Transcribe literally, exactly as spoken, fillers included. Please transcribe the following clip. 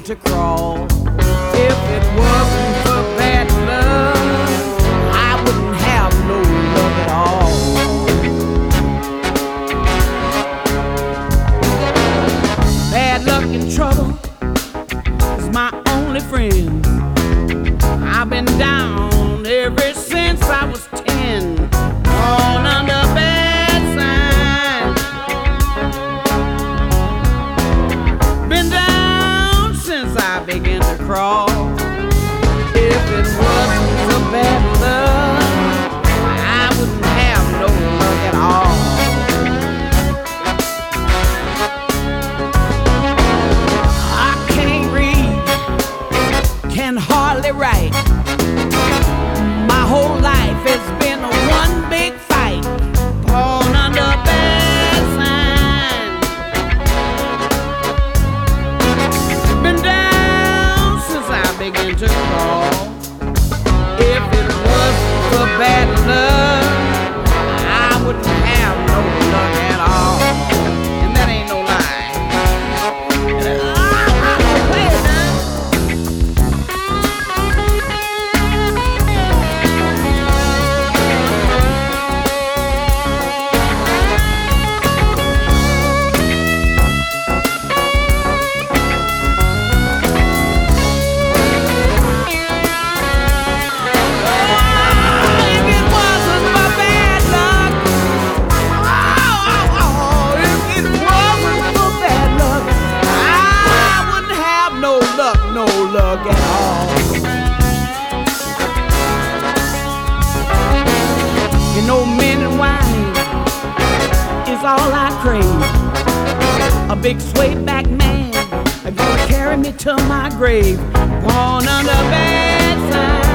to crawl. If it wasn't for bad luck, I wouldn't have no luck at all. Bad luck and trouble is my only friend. I've been down ever since I was ten, on under bad signs. Been down since I began to crawl. If it wasn't for bad luck, I wouldn't have no luck at all. I can't read, can hardly write. My whole life has been one big fight, born under bad signs. Been down since I began to crawl. If it wasn't for bad luck, I wouldn't have no luck at all. And that ain't no lie. And I, I don't play it now. No luck at all. You know, men and wine is all I crave. A big sway back man gonna carry me to my grave, born under bad signs.